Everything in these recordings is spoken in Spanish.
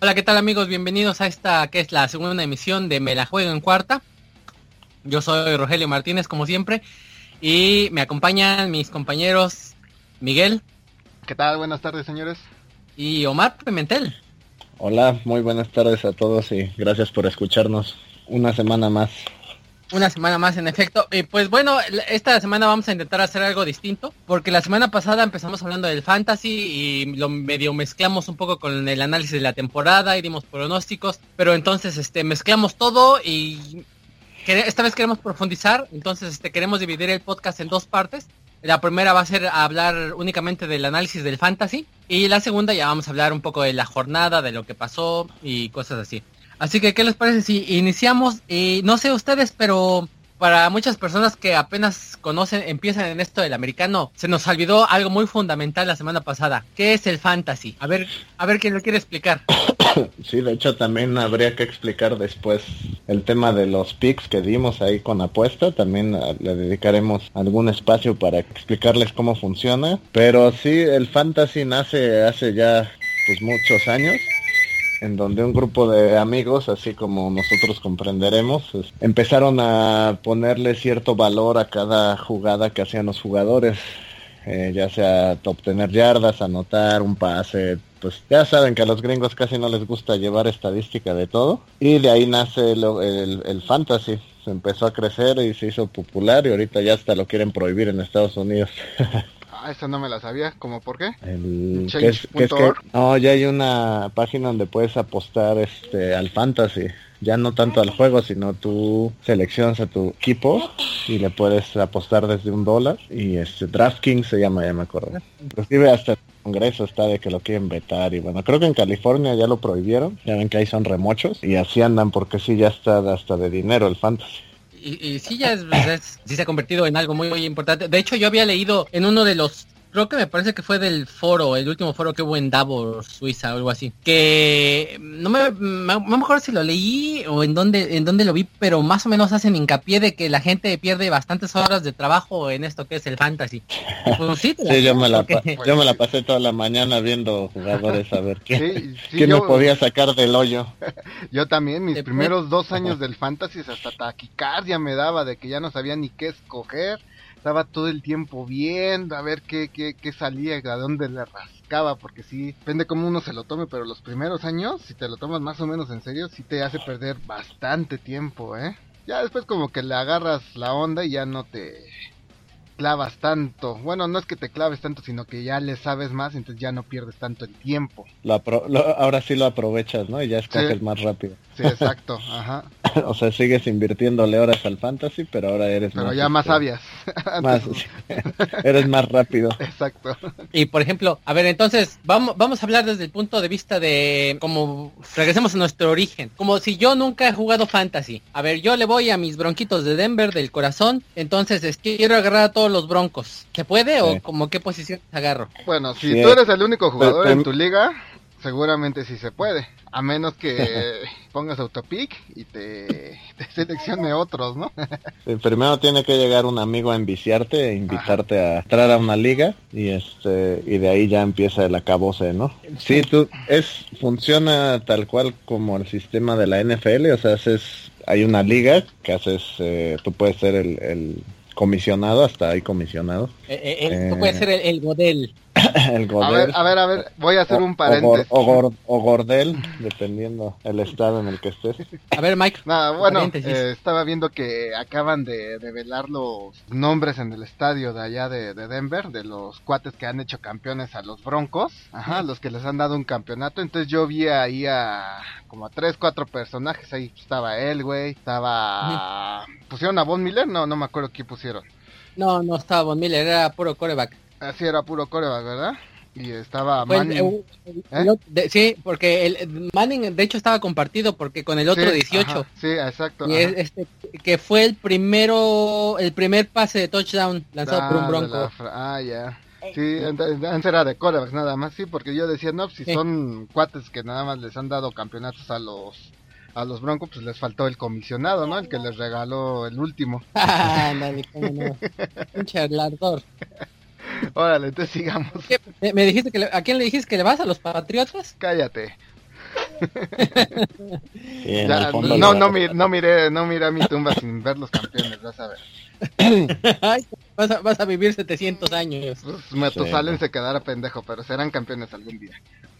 Hola, ¿qué tal amigos? Bienvenidos a esta que es la segunda emisión de Me la juego en cuarta. Yo soy Rogelio Martínez, como siempre, y me acompañan mis compañeros Miguel. ¿Qué tal? Buenas tardes, señores. Y Omar Pimentel. Hola, muy buenas tardes a todos y gracias por escucharnos una semana más. Una semana más, en efecto. Pues bueno, esta semana vamos a intentar hacer algo distinto, porque la semana pasada empezamos hablando del fantasy y lo medio mezclamos un poco con el análisis de la temporada y dimos pronósticos, pero entonces mezclamos todo y esta vez queremos profundizar, entonces queremos dividir el podcast en dos partes. La primera va a ser hablar únicamente del análisis del fantasy y la segunda ya vamos a hablar un poco de la jornada, de lo que pasó y cosas así. Así que, ¿qué les parece si iniciamos? No sé ustedes, pero para muchas personas que apenas empiezan en esto del americano, se nos olvidó algo muy fundamental la semana pasada. ¿Qué es el fantasy? A ver quién lo quiere explicar. Sí, de hecho también habría que explicar después el tema de los picks que dimos ahí con apuesta. También le dedicaremos algún espacio para explicarles cómo funciona. Pero sí, el fantasy nace hace ya pues muchos años, en donde un grupo de amigos, así como nosotros comprenderemos, empezaron a ponerle cierto valor a cada jugada que hacían los jugadores, ya sea obtener yardas, anotar un pase. Pues ya saben que a los gringos casi no les gusta llevar estadística de todo, y de ahí nace el fantasy. Se empezó a crecer y se hizo popular, y ahorita ya hasta lo quieren prohibir en Estados Unidos. Esa no me la sabía, ¿cómo por qué? No, ya hay una página donde puedes apostar al fantasy. Ya no tanto al juego, sino tú seleccionas a tu equipo y le puedes apostar desde $1. Y DraftKings se llama, ya me acuerdo. Inclusive hasta el Congreso está de que lo quieren vetar. Y bueno, creo que en California ya lo prohibieron. Ya ven que ahí son remochos y así andan, porque sí, ya está hasta de dinero el fantasy. Y sí, sí se ha convertido en algo muy, muy importante. De hecho, yo había leído en uno de los, creo que me parece que fue del foro, el último foro que hubo en Davos, Suiza, o algo así, que no me acuerdo si lo leí o en dónde lo vi, pero más o menos hacen hincapié de que la gente pierde bastantes horas de trabajo en esto que es el fantasy. Pues sí, yo me la pasé toda la mañana viendo jugadores a ver quién me podía sacar del hoyo. Yo también, mis primeros 2 años del fantasy hasta taquicardia me daba de que ya no sabía ni qué escoger. Estaba todo el tiempo viendo a ver qué salía, a dónde le rascaba, porque sí, depende cómo uno se lo tome, pero los primeros años, si te lo tomas más o menos en serio, sí te hace perder bastante tiempo, Ya después como que le agarras la onda y ya no te clavas tanto. Bueno, no es que te claves tanto, sino que ya le sabes más, entonces ya no pierdes tanto el tiempo. Ahora sí lo aprovechas, ¿no? Y ya escoges más rápido. Sí, exacto, ajá. O sea, sigues invirtiéndole horas al fantasy, pero ahora eres pero ya más sabias. Eres más rápido. Exacto. Y por ejemplo, a ver, entonces, vamos a hablar desde el punto de vista de, como, regresemos a nuestro origen. Como si yo nunca he jugado fantasy. A ver, yo le voy a mis Bronquitos de Denver del corazón, entonces quiero agarrar a todos los Broncos. ¿Se puede o como qué posición agarro? Bueno, si tú eres el único jugador en tu liga, seguramente sí se puede, a menos que pongas autopick y te seleccione otros, ¿no? Sí, primero tiene que llegar un amigo a enviciarte e invitarte a entrar a una liga y de ahí ya empieza el acabose, ¿no? Sí, funciona tal cual como el sistema de la NFL, o sea, hay una liga que haces, tú puedes ser el comisionado, hasta ahí comisionado. Tú puedes ser el Godel. El Godel. A ver, voy a hacer un paréntesis. O Gordel, dependiendo el estado en el que estés. A ver, Mike. Bueno, estaba viendo que acaban de revelar los nombres en el estadio de allá de Denver, de los cuates que han hecho campeones a los Broncos, los que les han dado un campeonato. Entonces yo vi ahí como a 3-4 personajes. Ahí estaba Elway, pusieron a Von Miller, no me acuerdo qué pusieron. No estaba Von Miller, era puro quarterback. Así era puro coreback, ¿verdad? Y estaba Manning. Sí, porque el Manning de hecho estaba compartido porque con el otro 18. Ajá, sí, exacto. Y que fue el primer pase de touchdown lanzado por un Bronco. Ya. Sí, antes era de corebacks nada más, sí, porque yo decía, no, si son cuates que nada más les han dado campeonatos a los Broncos, pues les faltó el comisionado, ¿no? El que les regaló el último. Ándale, cómo no. Un charlador. Órale, entonces sigamos. ¿Me dijiste ¿a quién le dijiste que le vas? ¿A los Patriotas? Cállate. Y en Ya, el fondo no miré a mi tumba sin ver los campeones, vas a ver. Ay, vas a vivir 700 años. Pues Matusalén Sí, se quedará pendejo, pero serán campeones algún día.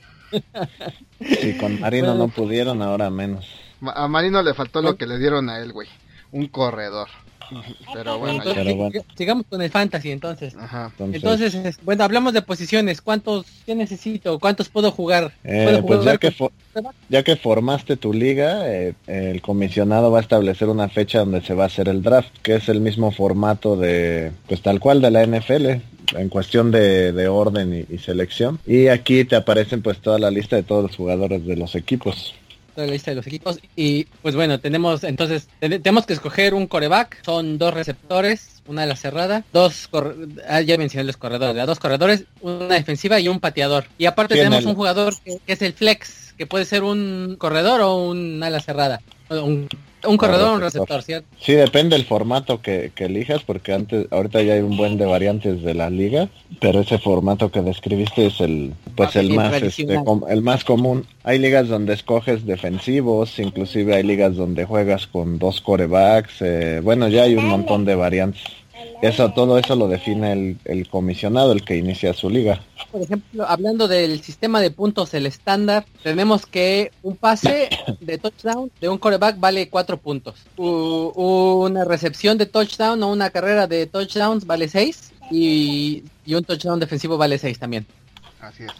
si con Marino Bueno, no pudieron, ahora menos. A Marino le faltó lo que le dieron a él, güey. Un corredor. Pero bueno, entonces, ya. Pero bueno. sigamos con el fantasy entonces. Ajá. Entonces, bueno, hablamos de posiciones. ¿Qué necesito? ¿Cuántos puedo jugar? ¿Puedo Pues jugar ya que formaste tu liga, el comisionado va a establecer una fecha donde se va a hacer el draft, que es el mismo formato de, pues tal cual de la NFL, en cuestión de orden y selección. Y aquí te aparecen pues toda la lista de todos los jugadores de los equipos. toda la lista de los equipos? Y pues bueno, tenemos que escoger un coreback. Son 2 receptores, una ala cerrada, ya mencioné los corredores, 2 corredores, una defensiva y un pateador. Y aparte Sí, tenemos un jugador que es el flex, que puede ser un corredor o un ala cerrada. Un corredor o un receptor, ¿cierto? Sí, depende del formato que elijas, porque ahorita ya hay un buen de variantes de la liga, pero ese formato que describiste es el más el más común. Hay ligas donde escoges defensivos, inclusive hay ligas donde juegas con 2 corebacks, bueno, ya hay un montón de variantes. Todo eso lo define el comisionado, el que inicia su liga. Por ejemplo, hablando del sistema de puntos, el estándar, tenemos que un pase de touchdown de un quarterback vale 4 puntos. Una recepción de touchdown o una carrera de touchdowns vale 6 y un touchdown defensivo vale 6 también. Así es.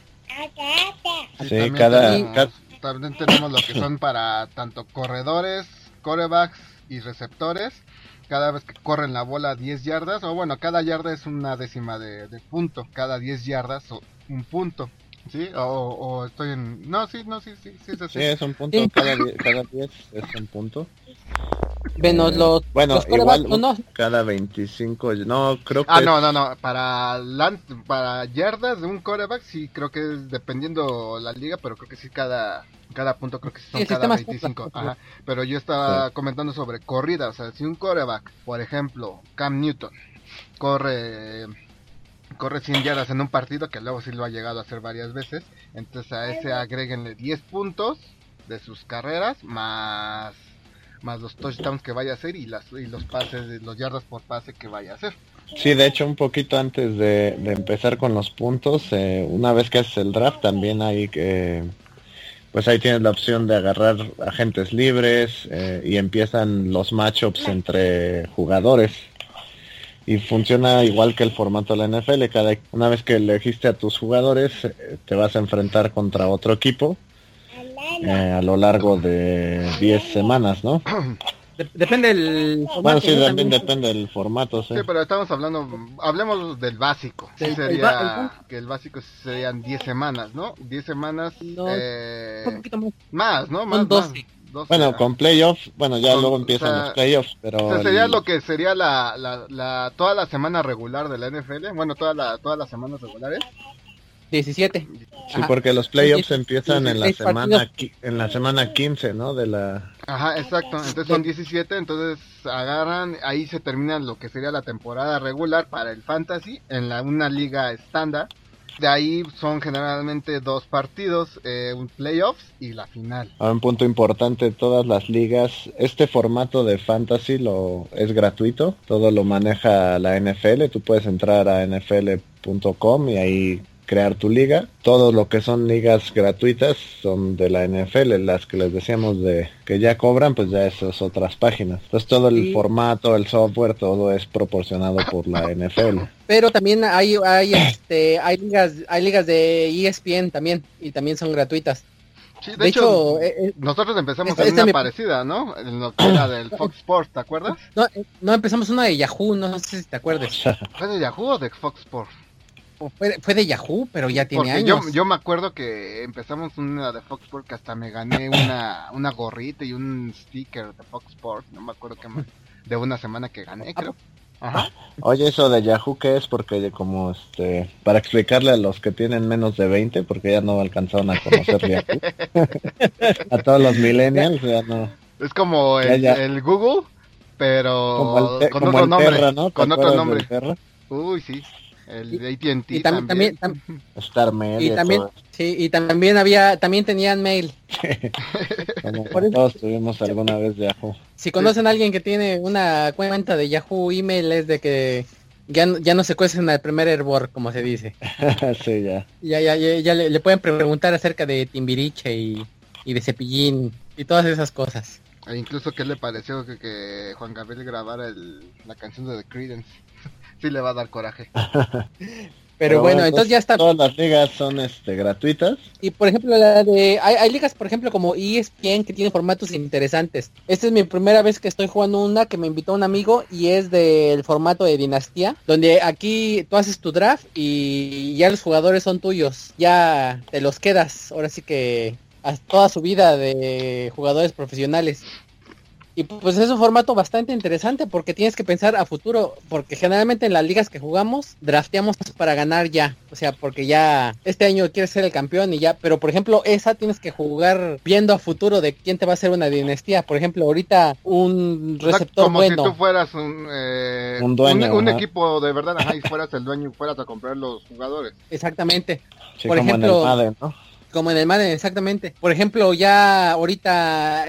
Sí, También tenemos lo que son para tanto corredores, quarterbacks y receptores. Cada vez que corren la bola 10 yardas, o bueno, cada yarda es una décima de punto. Cada 10 yardas un punto. ¿Sí? O estoy en... No, sí, es así. Sí, es un punto, Sí. cada 10 es un punto. Bueno, los igual quarterbacks, no, cada 25, no, creo que... No, para yardas de un quarterback sí creo que es dependiendo la liga, pero creo que sí cada punto creo que sí son el cada sistema 25. está- Ajá. Pero yo estaba comentando sobre corrida, o sea, si un quarterback, por ejemplo, Cam Newton, corre 100 yardas en un partido, que luego sí lo ha llegado a hacer varias veces, entonces a ese agréguenle 10 puntos de sus carreras más los touchdowns que vaya a hacer y los pases, los yardas por pase que vaya a hacer. Sí, de hecho, un poquito antes de empezar con los puntos, una vez que haces el draft, también hay que... Pues ahí tienes la opción de agarrar agentes libres y empiezan los matchups entre jugadores. Y funciona igual que el formato de la NFL. Una vez que elegiste a tus jugadores, te vas a enfrentar contra otro equipo a lo largo de 10 semanas, ¿no? Depende del Bueno, sí, ¿no? también depende del formato, sí. Sí, pero estamos hablemos del básico. Sí, que el básico serían 10 semanas, ¿no? 10 semanas, No, un poquito más. más, ¿no? Son Más, 12. 12, Bueno, con playoffs, bueno, ya luego empiezan o sea, los playoffs, pero... O sea, sería lo que sería toda la semana regular de la NFL, bueno, todas las semanas regulares. 17. Sí, porque los playoffs Sí, empiezan en la 16 semana 15, ¿no? De la... Ajá, exacto. Entonces son 17, entonces agarran, ahí se termina lo que sería la temporada regular para el fantasy en una liga estándar. De ahí son generalmente 2 partidos, un playoffs y la final. Un punto importante, todas las ligas, este formato de fantasy es gratuito, todo lo maneja la NFL, tú puedes entrar a nfl.com y ahí crear tu liga. Todo lo que son ligas gratuitas son de la NFL, las que les decíamos de que ya cobran, pues ya esas otras páginas. Entonces todo el formato, el software, todo es proporcionado por la NFL. Pero también hay ligas de ESPN también, y también son gratuitas. Sí, De hecho, nosotros empezamos esta en una es mi- parecida, ¿no? En lo que era del Fox Sports, ¿te acuerdas? No, empezamos una de Yahoo, no sé si te acuerdas. ¿Fue de Yahoo o de Fox Sports? Fue de Yahoo, pero ya tiene Porque años. yo me acuerdo que empezamos una de Fox Sports que hasta me gané una gorrita y un sticker de Fox Sports, no me acuerdo qué más, de una semana que gané, creo. Ajá. Oye, eso de Yahoo, ¿qué es? Porque como para explicarle a los que tienen menos de 20, porque ya no alcanzaron a conocer Yahoo. A todos los millennials, ya no. Es como el Google, pero Como con como otro el nombre, Terra, ¿no? ¿Te con otro acuerdas nombre. del Terra? Uy, sí. El de AT&T y también. Star Mail Y también, todo. sí, y también tenían mail. Todos tuvimos alguna vez Yahoo. Si conocen a alguien que tiene una cuenta de Yahoo email, es de que ya no se cuecen al primer hervor, como se dice. Sí, ya. Ya le pueden preguntar acerca de Timbiriche y de Cepillín y todas esas cosas. E incluso qué le pareció que Juan Gabriel grabara la canción de The Creedence. Sí le va a dar coraje. Pero bueno, entonces ya está. Todas las ligas son gratuitas. Y por ejemplo, hay ligas, por ejemplo, como ESPN, que tiene formatos interesantes. Esta es mi primera vez que estoy jugando una que me invitó un amigo y es del formato de Dinastía, donde aquí tú haces tu draft y ya los jugadores son tuyos. Ya te los quedas, ahora sí que toda su vida de jugadores profesionales. Y pues es un formato bastante interesante porque tienes que pensar a futuro, porque generalmente en las ligas que jugamos drafteamos para ganar ya, o sea, porque ya este año quieres ser el campeón y ya, pero por ejemplo esa tienes que jugar viendo a futuro de quién te va a hacer una dinastía. Por ejemplo, ahorita un receptor como bueno. Si tú fueras un dueño, un equipo de verdad, y fueras el dueño y fueras a comprar los jugadores. Exactamente. Sí, por como ejemplo, en el Madden, ¿no? Como en el Madden, exactamente. Por ejemplo, ya ahorita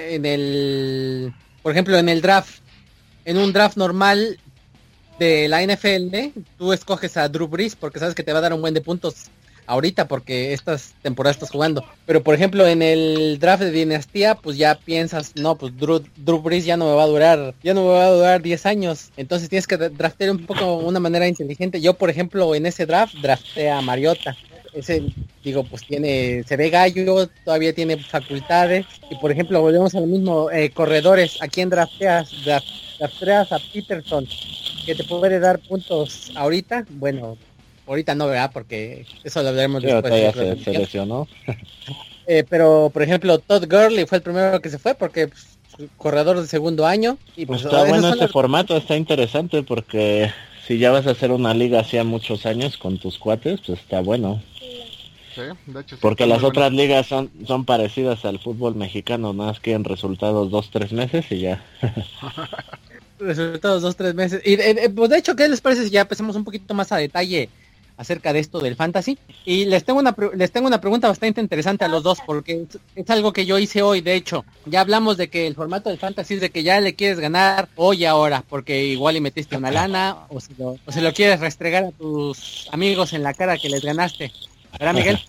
por ejemplo, en un draft normal de la NFL, tú escoges a Drew Brees porque sabes que te va a dar un buen de puntos ahorita porque estas temporadas estás jugando. Pero por ejemplo, en el draft de dinastía, pues ya piensas, no, pues Drew Brees ya no me va a durar 10 años. Entonces tienes que draftear un poco de una manera inteligente. Yo, por ejemplo, en ese draft drafté a Mariota. Ese, digo, pues se ve gallo, todavía tiene facultades. Y por ejemplo, volvemos a lo mismo, corredores, ¿a quién drafteas? Drafteas a Peterson, que te puede dar puntos ahorita. Bueno, ahorita no, ¿verdad? Porque eso lo hablaremos después. Ya se lesionó. Pero, por ejemplo, Todd Gurley fue el primero que se fue porque corredor de segundo año. Y pues está bueno este formato, está interesante porque si ya vas a hacer una liga hacía muchos años con tus cuates, pues está bueno. Sí, de hecho, sí, porque las otras ligas son parecidas al fútbol mexicano, nada más que en resultados 2-3 meses y ya. Resultados 2-3 meses. Y pues de hecho, ¿qué les parece si ya empezamos un poquito más a detalle acerca de esto del fantasy? Y les tengo una pregunta bastante interesante a los dos, porque es algo que yo hice hoy. De hecho, ya hablamos de que el formato del fantasy es de que ya le quieres ganar hoy ahora, porque igual y metiste una lana, o se lo quieres restregar a tus amigos en la cara que les ganaste. ¿Verdad, Miguel?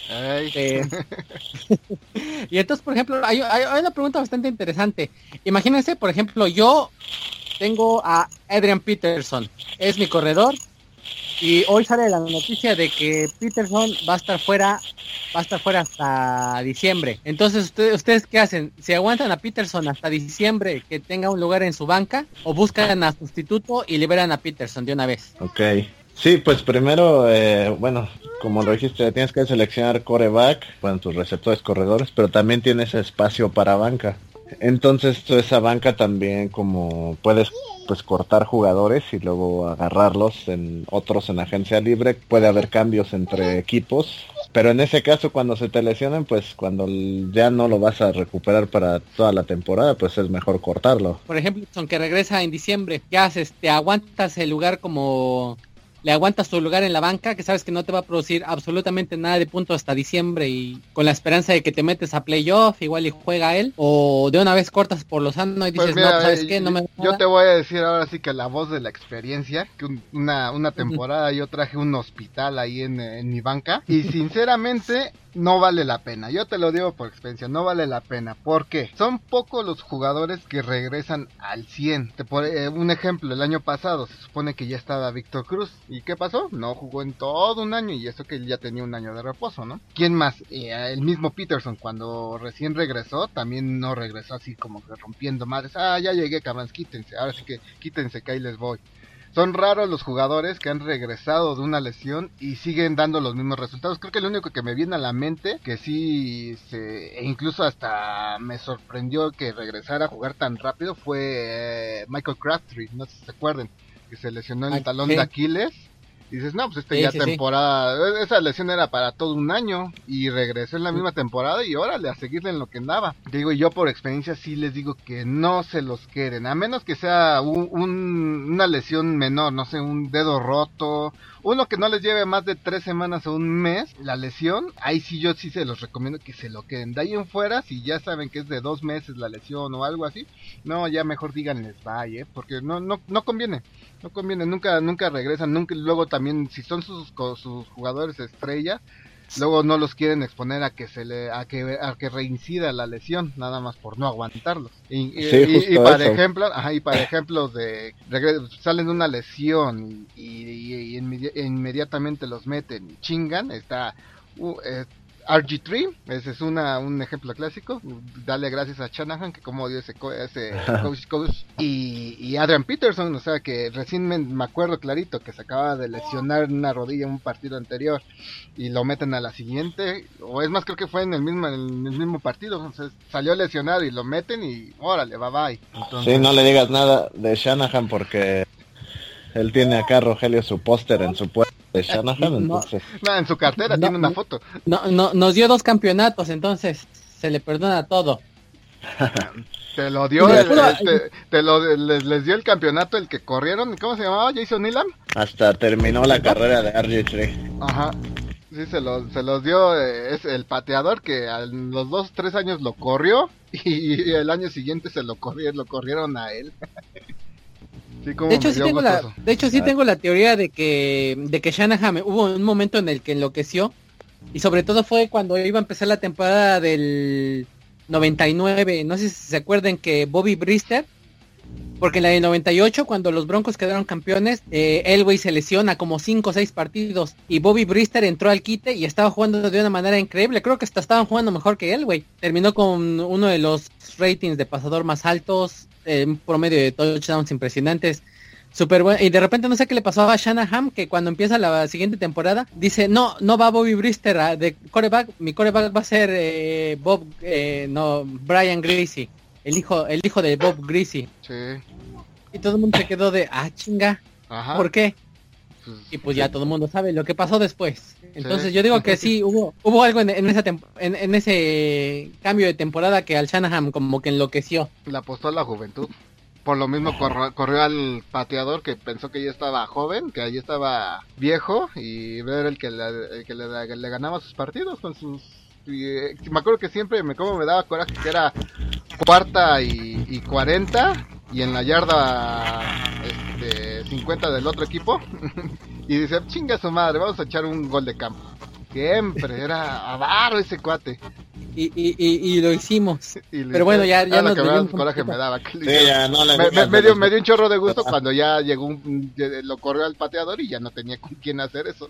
Y entonces, por ejemplo, hay una pregunta bastante interesante. Imagínense, por ejemplo, yo tengo a Adrian Peterson, es mi corredor, y hoy sale la noticia de que Peterson va a estar fuera hasta diciembre. Entonces, ¿ustedes qué hacen? ¿Se aguantan a Peterson hasta diciembre que tenga un lugar en su banca, o buscan a sustituto y liberan a Peterson de una vez? Ok. Sí, pues primero, bueno, como lo dijiste, tienes que seleccionar quarterback, bueno, tus receptores corredores, pero también tienes espacio para banca. Entonces, esa banca también como puedes pues cortar jugadores y luego agarrarlos en otros en agencia libre, puede haber cambios entre equipos, pero en ese caso cuando se te lesionen, pues cuando ya no lo vas a recuperar para toda la temporada, pues es mejor cortarlo. Por ejemplo, son que regresa en diciembre, ¿qué haces? ¿Te aguantas el lugar como... le aguantas tu lugar en la banca, que sabes que no te va a producir absolutamente nada de puntos hasta diciembre y con la esperanza de que te metes a playoff, igual y juega él, o de una vez cortas por lo sano y dices, pues mira, no, ¿sabes qué? No me yo te voy a decir ahora sí que la voz de la experiencia, que una temporada yo traje un hospital ahí en mi banca, y sinceramente no vale la pena, yo te lo digo por experiencia, no vale la pena. ¿Por qué? Son pocos los jugadores que regresan al 100. Un ejemplo, el año pasado se supone que ya estaba Víctor Cruz, ¿y qué pasó? No jugó en todo un año, y eso que él ya tenía un año de reposo, ¿no? ¿Quién más? El mismo Peterson, cuando recién regresó, también no regresó así como que rompiendo madres. Ya llegué, cabrón, quítense, ahora sí que quítense que ahí les voy. Son raros los jugadores que han regresado de una lesión y siguen dando los mismos resultados. Creo que lo único que me viene a la mente, que sí, incluso hasta me sorprendió que regresara a jugar tan rápido, fue Michael Crabtree, no sé si se acuerdan, que se lesionó en el talón de Aquiles Y dices, no, pues Sí, ya sí, temporada, esa lesión era para todo un año y regresó en la misma temporada y órale, a seguirle en lo que andaba. Digo, y yo por experiencia sí les digo que no se los queden, a menos que sea una lesión menor, no sé, un dedo roto, uno que no les lleve más de 3 semanas o un mes, la lesión, ahí sí yo sí se los recomiendo que se lo queden. De ahí en fuera, si ya saben que es de 2 meses la lesión o algo así, no, ya mejor díganles bye, porque no conviene. No conviene, nunca regresan, nunca, luego también si son sus jugadores estrella, luego no los quieren exponer a que reincida la lesión, nada más por no aguantarlos. Y para ejemplo, salen de una lesión y inmediatamente los meten y chingan, está RG3, ese es un ejemplo clásico. Dale gracias a Shanahan que como dio ese coach y Adrian Peterson, o sea que recién me acuerdo clarito que se acaba de lesionar una rodilla en un partido anterior y lo meten a la siguiente, o es más creo que fue en el mismo partido, entonces salió lesionado y lo meten y órale, bye. Entonces, sí, no le digas nada de Shanahan porque él tiene acá, Rogelio, su póster en su puerta de Shanahan, entonces... No, en su cartera tiene una foto. No, nos dio 2 campeonatos, entonces se le perdona todo. Te lo dio, les dio el campeonato el que corrieron, ¿cómo se llamaba? Jason Elam. Hasta terminó la carrera de RG3. Ajá. Sí, se los dio, es el pateador que a los 2-3 años lo corrió y el año siguiente lo corrieron a él. Sí, de hecho sí tengo la teoría de que Shanahan hubo un momento en el que enloqueció y sobre todo fue cuando iba a empezar la temporada del 99, no sé si se acuerdan que Bobby Brister, porque en la del 98 cuando los Broncos quedaron campeones, Elway se lesiona como 5 o 6 partidos y Bobby Brister entró al quite y estaba jugando de una manera increíble, creo que hasta estaban jugando mejor que Elway, terminó con uno de los ratings de pasador más altos, un promedio de touchdowns impresionantes, súper bueno, y de repente no sé qué le pasó a Shanahan, que cuando empieza la siguiente temporada, dice, no va Bobby Brister de quarterback, mi quarterback va a ser Brian Griese, el hijo de Bob Griese. Sí. Y todo el mundo se quedó de, chinga, ajá. ¿Por qué? Y pues ya todo el mundo sabe lo que pasó después. Entonces yo digo que sí, hubo algo en ese cambio de temporada que al Shanahan como que enloqueció. Le apostó a la juventud. Por lo mismo corrió al pateador que pensó que ya estaba joven, que ya estaba viejo y ver el que le ganaba sus partidos con sus... me acuerdo que siempre me daba coraje que era 4ª y 40 y en la yarda 50 del otro equipo y dice, chinga su madre, vamos a echar un gol de campo. Siempre era avaro ese cuate. Y lo hicimos. Pero bueno, ya lo nos que más coraje me daba. Sí, ya no me dio un chorro de gusto cuando ya llegó lo corrió al pateador y ya no tenía con quién hacer eso.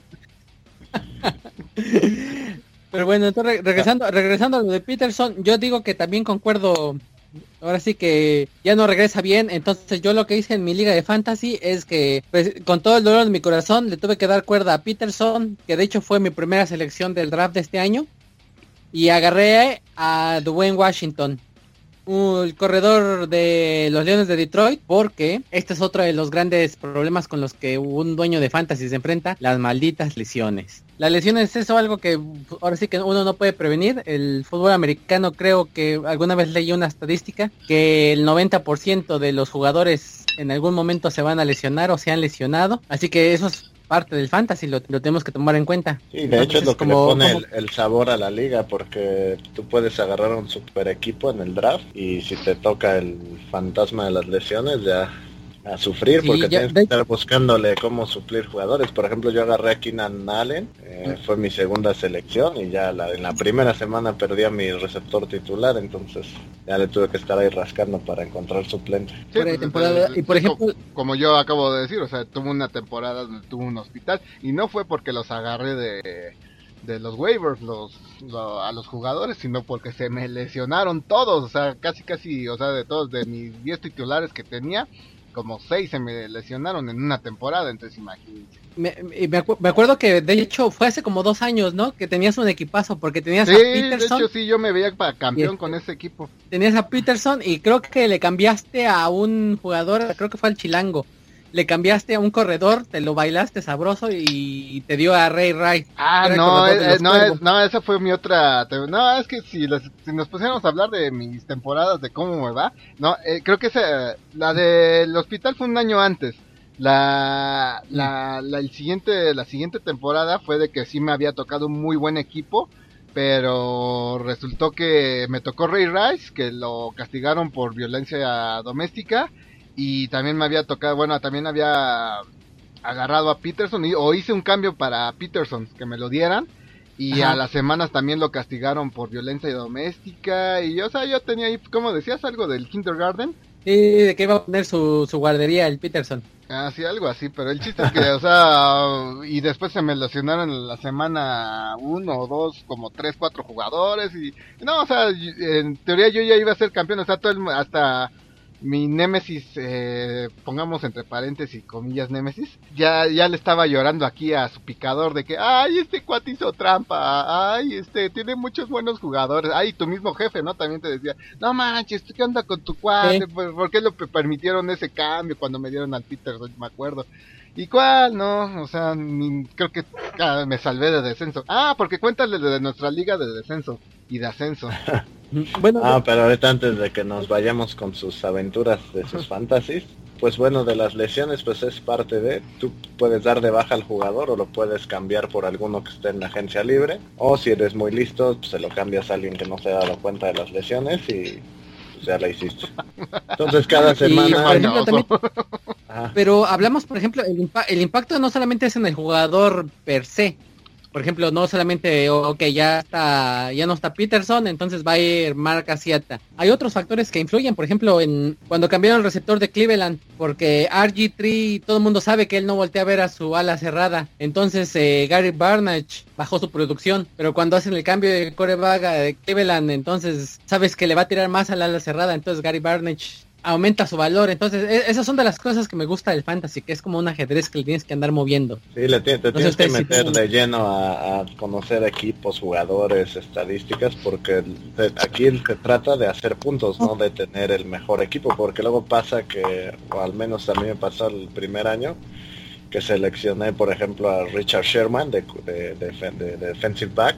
Pero bueno, entonces regresando a lo de Peterson, yo digo que también concuerdo. Ahora sí que ya no regresa bien, entonces yo lo que hice en mi liga de fantasy es que pues, con todo el dolor de mi corazón le tuve que dar cuerda a Peterson, que de hecho fue mi primera selección del draft de este año, y agarré a Dwayne Washington, el corredor de los Leones de Detroit, porque este es otro de los grandes problemas con los que un dueño de fantasy se enfrenta, las malditas lesiones. Las lesiones es eso, algo que ahora sí que uno no puede prevenir. El fútbol americano, creo que alguna vez leí una estadística que el 90% de los jugadores en algún momento se van a lesionar o se han lesionado, así que eso es parte del fantasy, lo tenemos que tomar en cuenta. Sí, de hecho es lo que le pone el sabor a la liga, porque tú puedes agarrar un super equipo en el draft y si te toca el fantasma de las lesiones ya a sufrir, sí, porque tienes que estar buscándole cómo suplir jugadores. Por ejemplo, yo agarré a Keenan Allen, fue mi segunda selección y ya en la primera semana perdí a mi receptor titular, entonces ya le tuve que estar ahí rascando para encontrar suplente. Sí, y por ejemplo, como yo acabo de decir, o sea, tuve una temporada donde tuve un hospital y no fue porque los agarré de los waivers a los jugadores, sino porque se me lesionaron todos, o sea, casi, o sea, de todos, de mis 10 titulares que tenía, como 6 se me lesionaron en una temporada, entonces imagínense. Me acuerdo que de hecho fue hace como 2 años, ¿no? Que tenías un equipazo, porque tenías a Peterson. De hecho sí, yo me veía para campeón con ese equipo. Tenías a Peterson y creo que le cambiaste a un jugador, creo que fue al Chilango. le cambiaste a un corredor, te lo bailaste sabroso y te dio a Ray Rice. No, esa fue mi otra. No, es que si nos pusiéramos a hablar de mis temporadas, de cómo me va, no, creo que la del hospital fue un año antes. La siguiente temporada fue de que sí me había tocado un muy buen equipo, pero resultó que me tocó Ray Rice, que lo castigaron por violencia doméstica, y también me había tocado, bueno, también había agarrado a Peterson, o hice un cambio para Peterson, que me lo dieran, y a las semanas también lo castigaron por violencia doméstica, y o sea, yo tenía ahí, como decías, algo del kindergarten. Sí, de que iba a poner su guardería el Peterson. Ah, sí, algo así, pero el chiste es que, o sea, y después se me lesionaron en la semana 1 o 2, como 3, 4 jugadores, y no, o sea, en teoría yo ya iba a ser campeón, o sea, hasta mi némesis, pongamos entre paréntesis y comillas némesis, ya le estaba llorando aquí a su picador de que, ay, este cuate hizo trampa, ay, tiene muchos buenos jugadores, ay, tu mismo jefe, ¿no? También te decía, no manches, ¿qué onda con tu cuate? ¿Sí? ¿Por qué lo permitieron ese cambio cuando me dieron al Peterson? Me acuerdo. ¿Y cuál? No, o sea, creo que me salvé de descenso. Ah, porque cuéntale de nuestra liga de descenso y de ascenso. Bueno, pero ahorita antes de que nos vayamos con sus aventuras de sus fantasies, pues bueno, de las lesiones pues es parte de, tú puedes dar de baja al jugador o lo puedes cambiar por alguno que esté en la agencia libre, o si eres muy listo, pues se lo cambias a alguien que no se ha dado cuenta de las lesiones y pues ya la hiciste. Entonces cada semana... Por ejemplo, también, pero hablamos, por ejemplo, el impacto no solamente es en el jugador per se. Por ejemplo, no solamente, ya no está Peterson, entonces va a ir Mark Asiata. Hay otros factores que influyen, por ejemplo, cuando cambiaron el receptor de Cleveland, porque RG3, todo el mundo sabe que él no voltea a ver a su ala cerrada. Entonces Gary Barnage bajó su producción, pero cuando hacen el cambio de quarterback de Cleveland, entonces sabes que le va a tirar más al ala cerrada, entonces Gary Barnage aumenta su valor. Entonces esas son de las cosas que me gusta del fantasy, que es como un ajedrez que le tienes que andar moviendo. Sí, te tienes que meter de lleno a conocer equipos, jugadores, estadísticas, porque aquí se trata de hacer puntos, no de tener el mejor equipo, porque luego pasa que, o al menos a mí me pasó el primer año, que seleccioné por ejemplo a Richard Sherman de defensive back,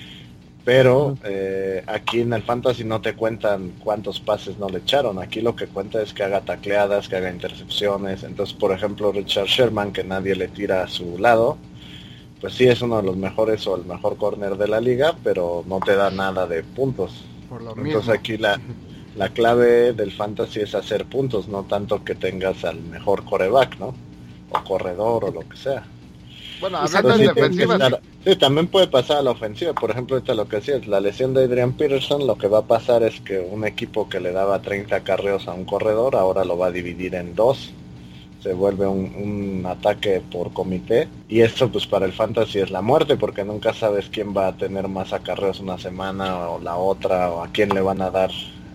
pero aquí en el fantasy no te cuentan cuántos pases no le echaron. Aquí lo que cuenta es que haga tacleadas, que haga intercepciones. Entonces, por ejemplo, Richard Sherman, que nadie le tira a su lado, pues sí es uno de los mejores o el mejor corner de la liga, pero no te da nada de puntos. Entonces aquí la clave del fantasy es hacer puntos, no tanto que tengas al mejor coreback, ¿no? O corredor o lo que sea. Bueno, hablando de defensiva, sí, también puede pasar a la ofensiva. Por ejemplo, ahorita lo que decía es la lesión de Adrian Peterson. Lo que va a pasar es que un equipo que le daba 30 acarreos a un corredor, ahora lo va a dividir en 2. Se vuelve un ataque por comité. Y esto pues para el fantasy es la muerte, porque nunca sabes quién va a tener más acarreos una semana o la otra, o a quién le van a dar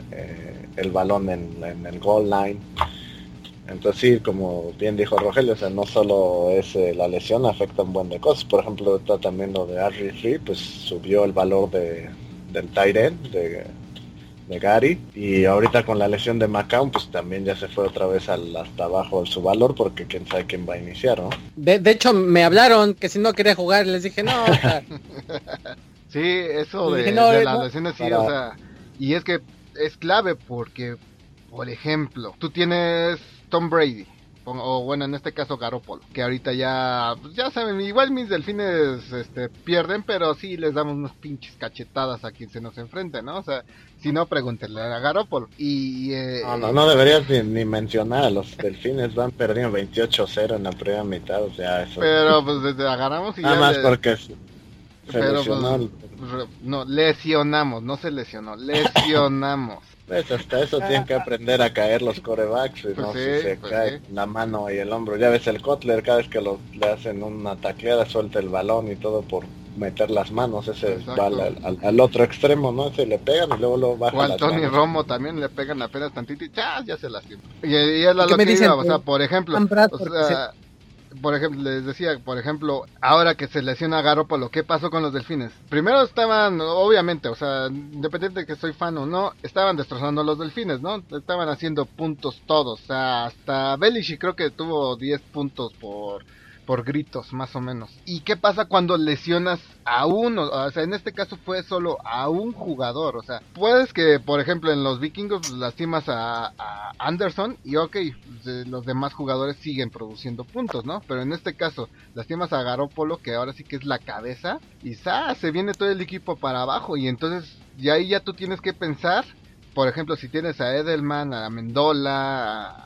el balón en el goal line. Entonces sí, como bien dijo Rogelio, o sea, no solo es la lesión, afecta un buen de cosas. Por ejemplo, está también lo de RG3, pues subió el valor del tight end de Gary, y ahorita con la lesión de McCown, pues también ya se fue otra vez hasta abajo de su valor, porque quién sabe quién va a iniciar, ¿no? De hecho, me hablaron que si no quería jugar, les dije no. Sí, eso de las lesiones, sí, o sea, y es que es clave porque, por ejemplo, tú tienes Tom Brady, o bueno, en este caso Garoppolo, que ahorita ya saben, igual mis delfines pierden, pero sí les damos unas pinches cachetadas a quien se nos enfrente, ¿no? O sea, si no, pregúntenle a Garoppolo. Y no deberías ni mencionar, los delfines van perdiendo 28-0 en la primera mitad, o sea, eso. Pero pues agarramos y nada más porque se lesionó. No, lesionamos, no se lesionó, lesionamos. Pues hasta eso tienen que aprender a caer los corebacks, pues no, sí, si se cae la mano y el hombro. Ya ves el Kotler, cada vez que le hacen una tacleada suelta el balón y todo por meter las manos, ese va al otro extremo, ¿no? Se le pegan y luego baja. O al Tony Romo también le pegan apenas tantito y ya se lastima. Y es lo que me dicen, iba, o sea, por ejemplo, por ejemplo, les decía, por ejemplo, ahora que se lesiona a Garoppolo, ¿qué pasó con los Delfines? Primero estaban, obviamente, o sea, independiente de que soy fan o no, estaban destrozando a los Delfines, ¿no? Estaban haciendo puntos todos, o sea, hasta Belichick creo que tuvo 10 puntos por gritos, más o menos. ¿Y qué pasa cuando lesionas a uno? O sea, en este caso fue solo a un jugador. O sea, puedes que, por ejemplo, en los Vikingos lastimas a Anderson y ok, los demás jugadores siguen produciendo puntos, ¿no? Pero en este caso, lastimas a Garoppolo, que ahora sí que es la cabeza, y se viene todo el equipo para abajo. Y entonces, y ahí ya tú tienes que pensar, por ejemplo, si tienes a Edelman, a Mendola,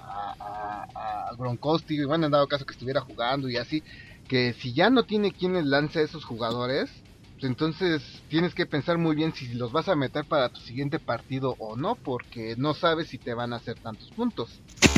a Gronkowski, bueno, en dado caso que estuviera jugando y así, que si ya no tiene quien les lance a esos jugadores, pues entonces tienes que pensar muy bien si los vas a meter para tu siguiente partido o no, porque no sabes si te van a hacer tantos puntos.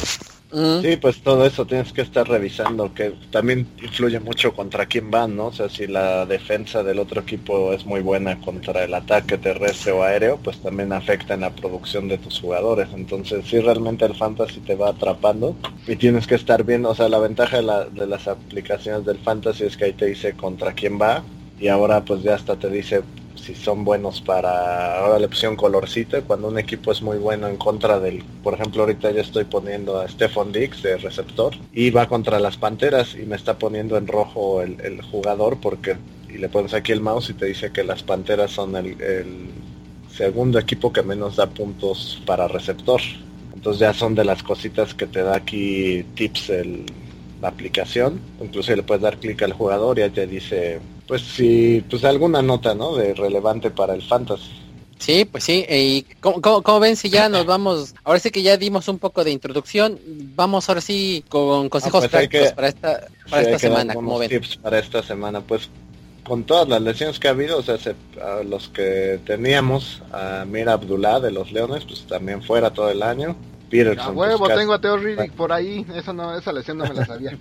Sí, pues todo eso tienes que estar revisando, que también influye mucho contra quién van, ¿no? O sea, si la defensa del otro equipo es muy buena contra el ataque terrestre o aéreo, pues también afecta en la producción de tus jugadores. Entonces, sí, realmente el fantasy te va atrapando y tienes que estar viendo, o sea, la ventaja de las aplicaciones del fantasy es que ahí te dice contra quién va y ahora pues ya hasta te dice si son buenos ahora le pusieron colorcito, cuando un equipo es muy bueno en contra del, por ejemplo ahorita yo estoy poniendo a Stephon Diggs de receptor y va contra las Panteras y me está poniendo en rojo el jugador y le pones aquí el mouse y te dice que las Panteras son el segundo equipo que menos da puntos para receptor. Entonces ya son de las cositas que te da aquí tips la aplicación, incluso le puedes dar clic al jugador y ya te dice pues si pues alguna nota, ¿no? De relevante para el fantasy. Sí, pues sí, y ¿cómo ven si ya nos vamos? Ahora sí que ya dimos un poco de introducción, vamos ahora sí con consejos pues prácticos para esta semana, ¿cómo ven? Tips para esta semana, pues con todas las lesiones que ha habido, o sea, a los que teníamos, a Mira Abdullah de los Leones, pues también fuera todo el año. A huevo, tengo a Theo Riddick por ahí, esa lesión no me la sabía.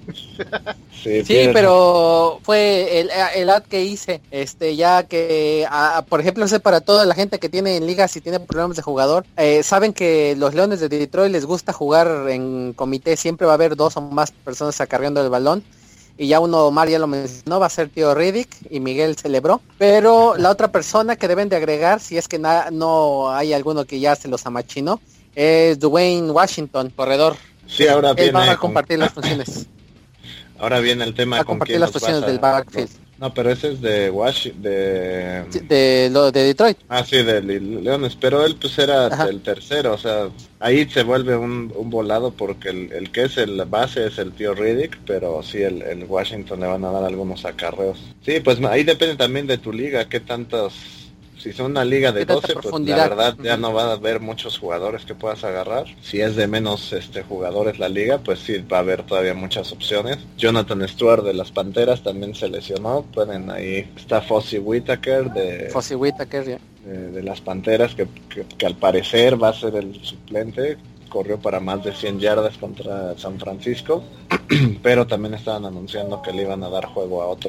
Sí, pero fue el ad que hice, ya que, por ejemplo, sé para toda la gente que tiene en ligas y tiene problemas de jugador, saben que los Leones de Detroit les gusta jugar en comité, siempre va a haber 2 o más personas cargando el balón. Y ya Omar ya lo mencionó, va a ser Theo Riddick y Miguel celebró. Pero la otra persona que deben de agregar, si es que no hay alguno que ya se los amachinó, es Dwayne Washington, corredor. Sí, ahora él va a compartir las funciones. Ahora viene el tema con compartir las funciones del backfield. No, pero ese es de Washington, de Detroit. Ah, sí, de Leones, pero él pues era el tercero, o sea, ahí se vuelve un volado porque el que es el base es el tío Riddick, pero sí, el Washington le van a dar algunos acarreos. Sí, pues ahí depende también de tu liga, qué tantos... Si son una liga de 12, pues la verdad ya no va a haber muchos jugadores que puedas agarrar. Si es de menos jugadores la liga, pues sí va a haber todavía muchas opciones. Jonathan Stewart de las Panteras también se lesionó. Pueden ahí, está Fossey Whitaker de las Panteras, que al parecer va a ser el suplente. Corrió para más de 100 yardas contra San Francisco, pero también estaban anunciando que le iban a dar juego a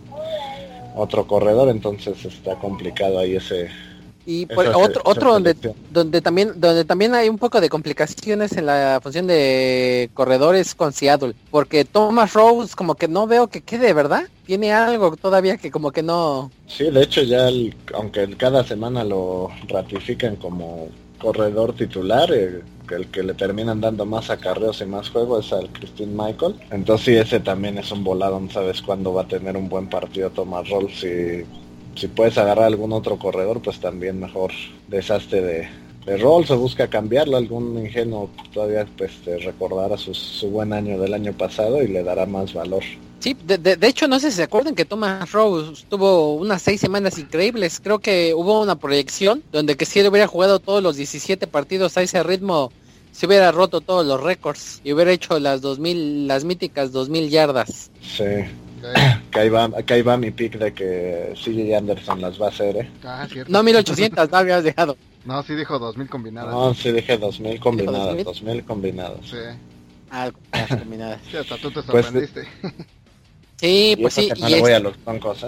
otro corredor, entonces está complicado ahí ese. Y otro donde también hay un poco de complicaciones en la función de corredores con Seattle, porque Thomas Rose como que no veo que quede, ¿verdad? Tiene algo todavía que como que no. Sí, de hecho ya aunque cada semana lo ratifican como corredor titular, el que le terminan dando más acarreos y más juego es al Christine Michael. Entonces sí, ese también es un volado, no sabes cuándo va a tener un buen partido Thomas Rawls. Si puedes agarrar algún otro corredor, pues también mejor deshazte de Rawls o busca cambiarlo. Algún ingenuo todavía recordará su buen año del año pasado y le dará más valor. Sí, de hecho no sé si se acuerdan que Thomas Rose tuvo unas 6 semanas increíbles. Creo que hubo una proyección donde que si él hubiera jugado todos los 17 partidos a ese ritmo, se hubiera roto todos los récords y hubiera hecho las míticas 2000 yardas. Sí. Que ahí va mi pick de que CJ Anderson las va a hacer, No, 1800, no habías dejado. No, sí dijo 2000 combinadas. No, sí dije 2000 combinadas, 2000 combinadas. Sí. Combinadas. Sí, hasta tú te sorprendiste. Sí, pues sí. No le voy a los Broncos,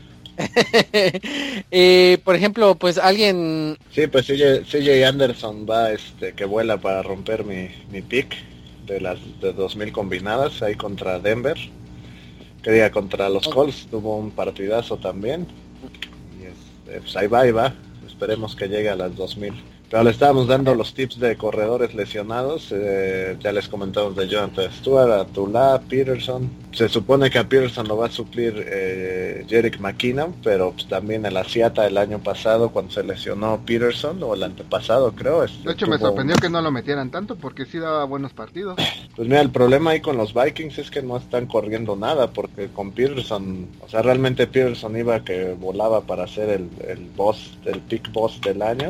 por ejemplo, pues alguien... Sí, pues CJ Anderson va que vuela para romper mi pick de 2000 combinadas ahí contra Denver. que diga, contra los Colts tuvo un partidazo también. Y pues ahí va. Esperemos que llegue a las 2000. Pero le estábamos dando los tips de corredores lesionados. Ya les comentamos de Jonathan Stewart, Abdullah, Peterson. Se supone que a Peterson lo va a suplir Jerick McKinnon, pero pues, también el asiata el año pasado cuando se lesionó Peterson, o el antepasado creo. De hecho me sorprendió que no lo metieran tanto porque sí daba buenos partidos. Pues mira, el problema ahí con los Vikings es que no están corriendo nada, porque con Peterson, o sea, realmente Peterson iba que volaba para ser el boss, el pick boss del año,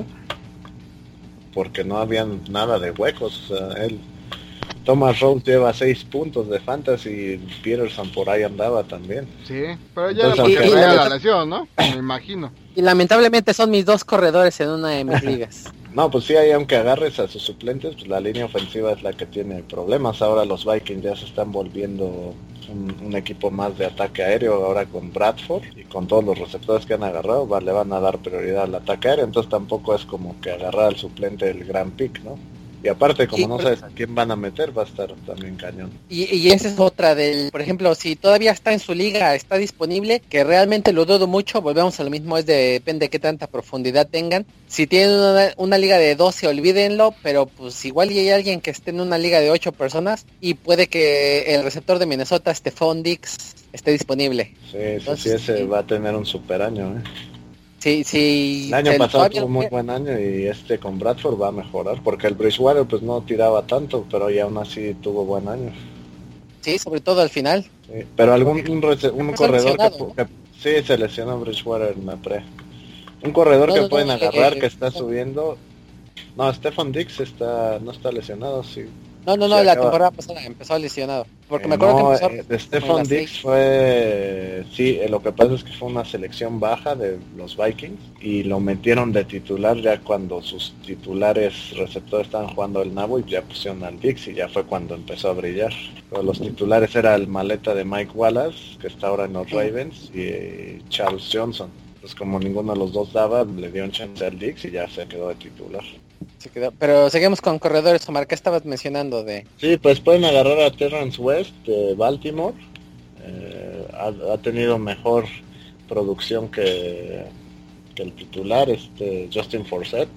porque no había nada de huecos. O sea, Thomas Rose lleva 6 puntos de fantasy y Peterson por ahí andaba también. Sí, pero ya entonces, era porque traía la lesión, ¿no? Me imagino. Y lamentablemente son mis 2 corredores en una de mis ligas. No, pues sí, ahí aunque agarres a sus suplentes, pues la línea ofensiva es la que tiene problemas. Ahora los Vikings ya se están volviendo un equipo más de ataque aéreo, ahora con Bradford y con todos los receptores que han agarrado, le van a dar prioridad al ataque aéreo, entonces tampoco es como que agarrar al suplente el gran pick, ¿no? Y aparte, como no sabes a quién van a meter, va a estar también cañón. Y esa es otra del, por ejemplo, si todavía está en su liga, está disponible, que realmente lo dudo mucho, volvemos a lo mismo, depende de qué tanta profundidad tengan. Si tienen una liga de 12, olvídenlo, pero pues igual y hay alguien que esté en una liga de 8 personas y puede que el receptor de Minnesota, Stephon Diggs, esté disponible. Sí, entonces, ese va a tener un super año, Sí. El año pasado tuvo muy buen año y con Bradford va a mejorar, porque el Bridgewater pues no tiraba tanto, pero ya aún así tuvo buen año. Sí, sobre todo al final. Sí, pero un corredor que sí se lesionó Bridgewater en la pre. Un corredor que pueden agarrar que está subiendo. No, Stephon Diggs no está lesionado, sí. No, la temporada pasada empezó lesionado. Porque me acuerdo que de Stephon Diggs fue... Sí, lo que pasa es que fue una selección baja de los Vikings y lo metieron de titular ya cuando sus titulares receptores estaban jugando el nabo y ya pusieron al Diggs y ya fue cuando empezó a brillar. Pero los titulares era el maleta de Mike Wallace, que está ahora en los Ravens, y Charles Johnson. Pues como ninguno de los dos daba, le dieron chance al Diggs y ya se quedó de titular. Pero seguimos con corredores, Omar, ¿qué estabas mencionando de...? Sí, pues pueden agarrar a Terrence West de Baltimore. Ha tenido mejor producción que el titular, Justin Forsett.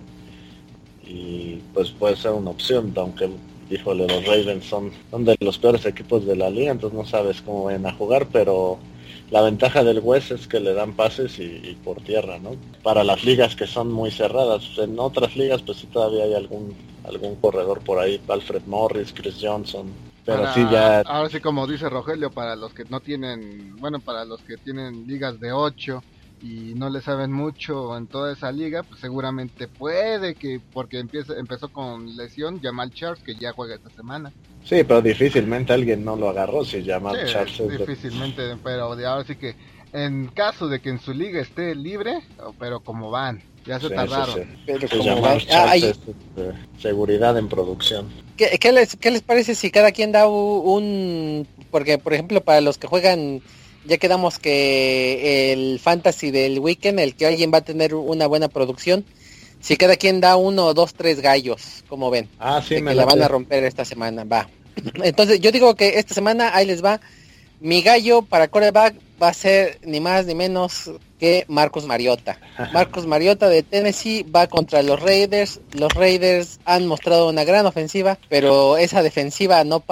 Y pues puede ser una opción, aunque, híjole, los Ravens son de los peores equipos de la liga, entonces no sabes cómo van a jugar, pero... La ventaja del West es que le dan pases y por tierra, ¿no? Para las ligas que son muy cerradas. En otras ligas, pues sí todavía hay algún corredor por ahí. Alfred Morris, Chris Johnson. Pero sí ya... Ahora sí, como dice Rogelio, para los que no tienen... Bueno, para los que tienen ligas de 8 y no le saben mucho en toda esa liga, pues seguramente puede que... Porque empezó con lesión Jamal Charles, que ya juega esta semana. Sí, pero difícilmente alguien no lo agarró si Jamal Charles es difícilmente, pero ahora sí que en caso de que en su liga esté libre, pero como van, ya se tardaron. Sí. Pero como van, Charles es seguridad en producción. ¿Qué les parece si cada quien da un... Porque, por ejemplo, para los que juegan, ya quedamos que el fantasy del weekend, el que alguien va a tener una buena producción, si cada quien da 1, 2, 3 gallos, como ven. Sí, que la van a romper esta semana, va. Entonces yo digo que esta semana, ahí les va, mi gallo para quarterback va a ser ni más ni menos que Marcus Mariota. Marcus Mariota de Tennessee va contra los Raiders. Los Raiders han mostrado una gran ofensiva, pero esa defensiva no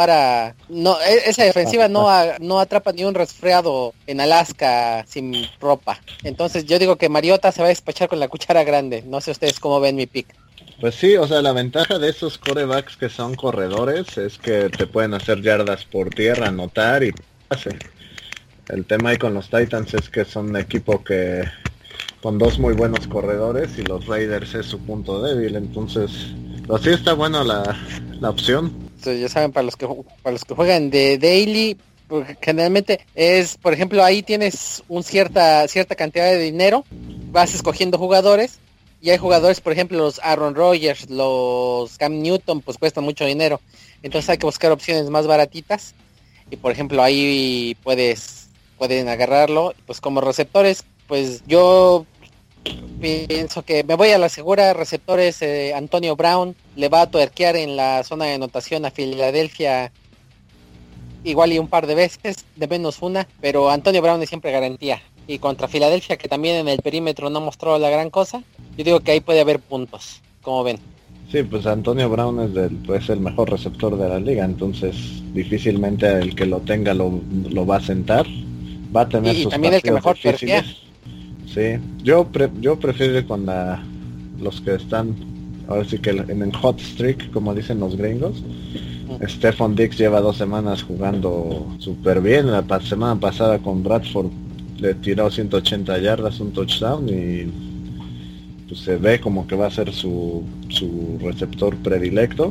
atrapa ni un resfriado en Alaska sin ropa. Entonces yo digo que Mariota se va a despachar con la cuchara grande. No sé ustedes cómo ven mi pick. Pues sí, o sea, la ventaja de esos quarterbacks que son corredores es que te pueden hacer yardas por tierra, anotar y pase. El tema ahí con los Titans es que son un equipo que con 2 muy buenos corredores y los Raiders es su punto débil, entonces pues sí está buena la opción. Entonces, ya saben, para los que juegan de daily, generalmente es, por ejemplo, ahí tienes cierta cantidad de dinero, vas escogiendo jugadores y hay jugadores, por ejemplo, los Aaron Rodgers, los Cam Newton, pues cuestan mucho dinero, entonces hay que buscar opciones más baratitas y, por ejemplo, ahí pueden agarrarlo. Pues como receptores, pues yo pienso que me voy a la segura. Receptores, Antonio Brown le va a tuerquear en la zona de anotación a Filadelfia igual y un par de veces, de menos una, pero Antonio Brown es siempre garantía. Y contra Filadelfia, que también en el perímetro no mostró la gran cosa, yo digo que ahí puede haber puntos, como ven. Sí, pues Antonio Brown es el mejor receptor de la liga, entonces difícilmente el que lo tenga lo va a sentar, va a tener y sus también el que mejor difíciles. Sí, yo prefiero ir con los que están, ahora sí que en el hot streak, como dicen los gringos. Stephon Diggs lleva 2 semanas jugando súper bien. La semana pasada con Bradford le tiró 180 yardas, un touchdown, y pues se ve como que va a ser su receptor predilecto.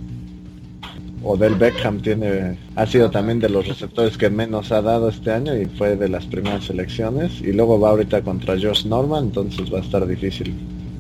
Odell Beckham ha sido también de los receptores que menos ha dado este año y fue de las primeras selecciones, y luego va ahorita contra Josh Norman, entonces va a estar difícil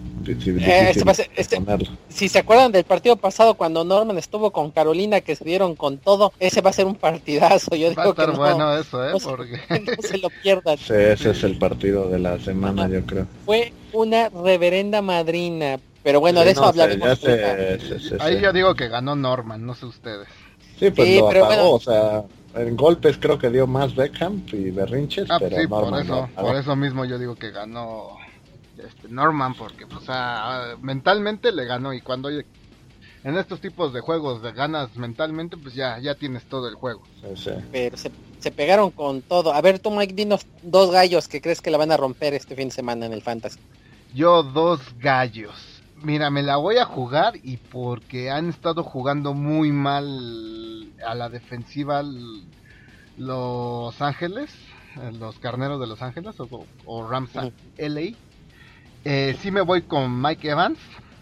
ponerlo. Si se acuerdan del partido pasado cuando Norman estuvo con Carolina, que se dieron con todo, ese va a ser un partidazo. Yo digo que bueno eso, porque no se lo pierdan. Sí, ese es el partido de la semana, yo creo. Fue una reverenda madrina, pero bueno, de eso hablaremos. Ahí yo digo que ganó Norman, no sé ustedes. Sí, pues lo apagó, bueno. O sea, en golpes creo que dio más Beckham y berrinches, pero sí, Norman por eso mismo yo digo que ganó Norman, porque mentalmente le ganó, y cuando en estos tipos de juegos de ganas mentalmente, pues ya tienes todo el juego. Sí. Pero se pegaron con todo. A ver, tú, Mike, dinos 2 gallos que crees que la van a romper este fin de semana en el Fantasy. Yo 2 gallos. Mira, me la voy a jugar, y porque han estado jugando muy mal a la defensiva Los Ángeles, los Carneros de Los Ángeles o Rams LA. Sí me voy con Mike Evans,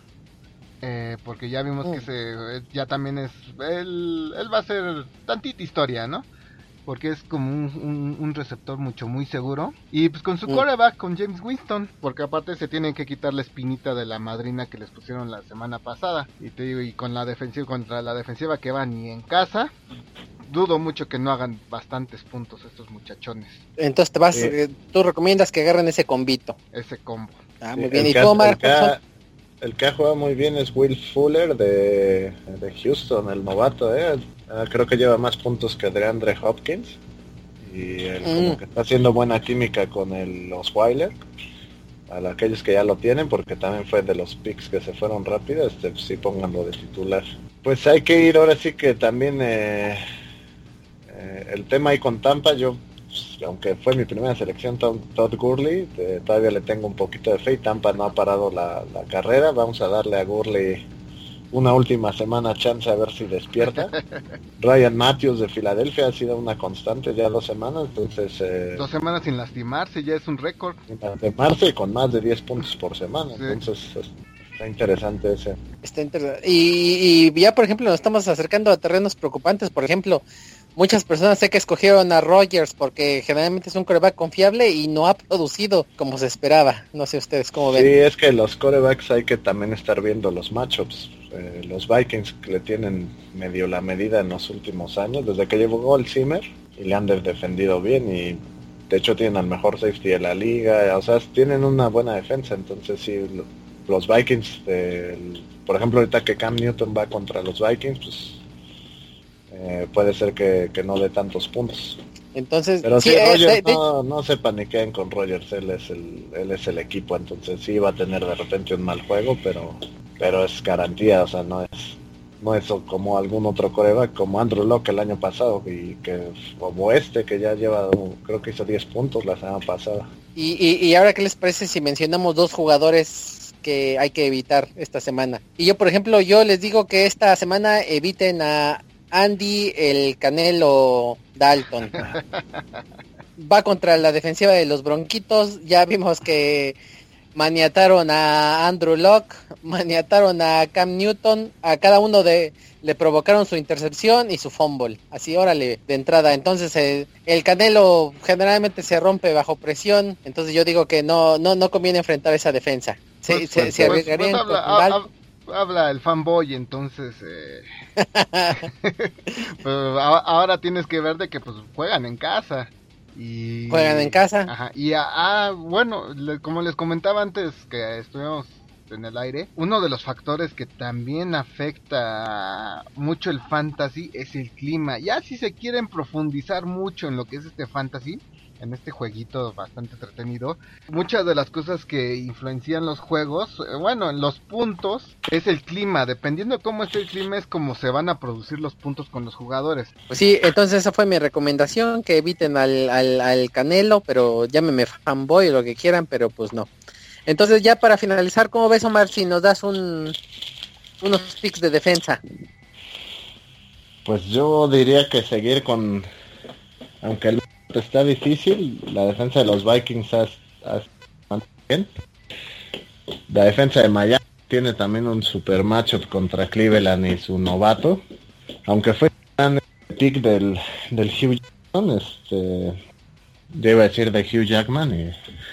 porque ya vimos que ya también es él va a ser tantita historia, ¿no? Porque es como un receptor muy seguro, y pues con su quarterback, con James Winston, porque aparte se tienen que quitar la espinita de la madrina que les pusieron la semana pasada, y te digo, y con la defensiva, contra la defensiva que van y en casa, dudo mucho que no hagan bastantes puntos estos muchachones. Entonces tú recomiendas que agarren ese combito. Ese combo. Muy bien. ¿Y tú, Omar? El que ha jugado muy bien es Will Fuller de Houston, el novato, creo que lleva más puntos que DeAndre Hopkins, y él como que está haciendo buena química con los Osweiler, para aquellos que ya lo tienen, porque también fue de los picks que se fueron rápido, sí pónganlo de titular. Pues hay que ir ahora sí que también el tema ahí con Tampa, yo aunque fue mi primera selección, Todd Gurley, todavía le tengo un poquito de fe, y Tampa no ha parado la carrera. Vamos a darle a Gurley una última semana chance a ver si despierta. Ryan Matthews de Filadelfia ha sido una constante ya 2 semanas, entonces 2 semanas sin lastimarse, ya es un récord. Sin lastimarse y con más de 10 puntos por semana, sí. Entonces está interesante ese. Está interesante. Y ya, por ejemplo, nos estamos acercando a terrenos preocupantes. Por ejemplo, muchas personas sé que escogieron a Rodgers porque generalmente es un quarterback confiable y no ha producido como se esperaba. No sé ustedes cómo ven. Sí, es que los quarterbacks hay que también estar viendo los matchups. Los Vikings que le tienen medio la medida en los últimos años, desde que llegó el Zimmer, y le han defendido bien, y de hecho tienen al mejor safety de la liga, o sea, tienen una buena defensa. Entonces sí, los Vikings, por ejemplo ahorita que Cam Newton va contra los Vikings, pues puede ser que no dé tantos puntos. Entonces, pero sí, Rodgers no se paniqueen con Rodgers, él es el equipo, entonces sí va a tener de repente un mal juego, pero es garantía, o sea, no es como algún otro quarterback como Andrew Luck el año pasado, y que como que ya lleva, creo que hizo 10 puntos la semana pasada. Y ahora, ¿qué les parece si mencionamos 2 jugadores que hay que evitar esta semana? Y yo, por ejemplo, les digo que esta semana eviten a Andy el Canelo Dalton. Va contra la defensiva de los Bronquitos. Ya vimos que maniataron a Andrew Luck, maniataron a Cam Newton, a cada uno le provocaron su intercepción y su fumble, así órale, de entrada. Entonces el Canelo generalmente se rompe bajo presión, entonces yo digo que no conviene enfrentar esa defensa. Se arriesgarían. Habla el fanboy, entonces ahora tienes que ver de que pues juegan en casa. Juegan en casa. Ajá. Y bueno, como les comentaba antes que estuvimos en el aire. Uno de los factores que también afecta mucho el fantasy es el clima. Ya si se quieren profundizar mucho en lo que es este fantasy, en este jueguito bastante entretenido, muchas de las cosas que influencian los juegos, bueno, en los puntos, es el clima. Dependiendo de cómo esté el clima es como se van a producir los puntos con los jugadores. Pues sí, entonces esa fue mi recomendación, que eviten al Canelo, pero llámeme fanboy o lo que quieran, pero pues no. Entonces ya para finalizar, ¿cómo ves, Omar, si nos das unos picks de defensa? Pues yo diría que seguir con, aunque el está difícil, la defensa de los Vikings está bien. La defensa de Miami tiene también un super matchup contra Cleveland y su novato, aunque fue el pick del Hugh Jackman, yo iba a decir de Hugh Jackman y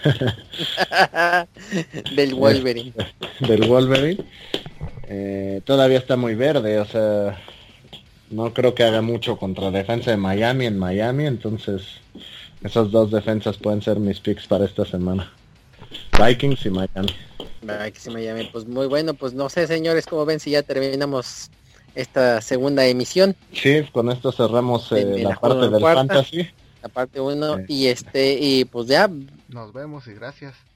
del Wolverine. Del Wolverine. Todavía está muy verde, o sea, no creo que haga mucho contra la defensa de Miami en Miami, entonces esas dos defensas pueden ser mis picks para esta semana. Vikings y Miami. Vikings y Miami, pues muy bueno, pues no sé, señores, ¿cómo ven si ya terminamos esta segunda emisión? Sí, con esto cerramos la parte del fantasy. La parte 1 y pues ya. Nos vemos y gracias.